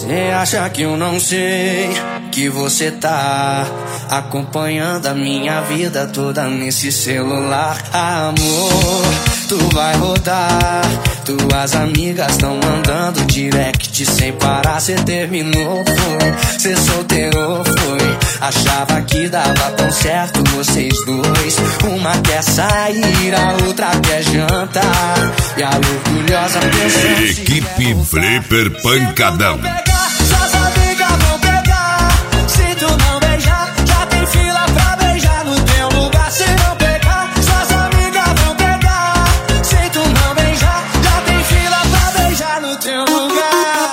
Cê acha que eu não sei que você tá acompanhando a minha vida toda nesse celular? Amor, tu vai rodar, tuas amigas tão mandando direct sem parar. Cê terminou, foi, cê solteirou, foi. Achava que dava tão certo vocês dois. Uma quer sair, a outra quer jantar, e a orgulhosa pensou Equipe Flipper Pancadão. Suas amigas vão pegar. Se tu não beijar, já tem fila pra beijar no teu lugar. Se não pegar, suas amigas vão pegar. Se tu não beijar, já tem fila pra beijar no teu lugar.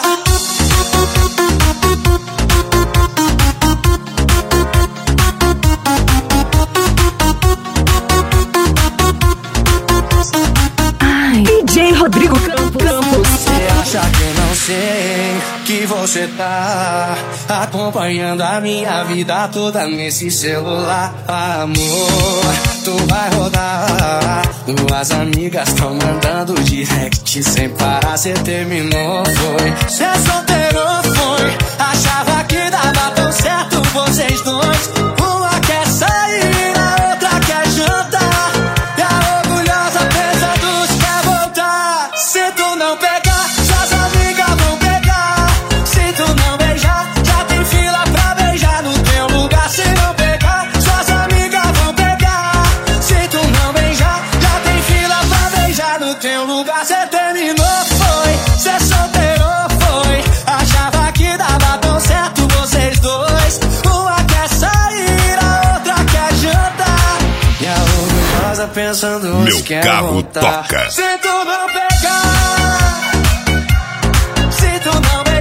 DJ Rodrigo Campos. Você acha que eu não sei que você tá acompanhando a minha vida toda nesse celular? Amor, tu vai rodar, tuas amigas tão mandando direct sem parar. Cê terminou, foi, cê solteirou, foi. Achava que dava tão certo vocês dois. Uma quer sair, a outra quer jantar, e a orgulhosa pensando se quer voltar. Se tu não pegar, suas amigas vão pegar. Se tu não beijar, já tem fila pra beijar no teu lugar. Se não pegar, suas amigas vão pegar. Se tu não beijar, já tem fila pra beijar no teu lugar. Cê terminou, foi, cê solteirou, foi. Achava que dava tão certo vocês dois. Uma quer sair, a outra quer jantar, e a orgulhosa pensando Meu se quer carro voltar. toca. Se tu não pegar, se tu não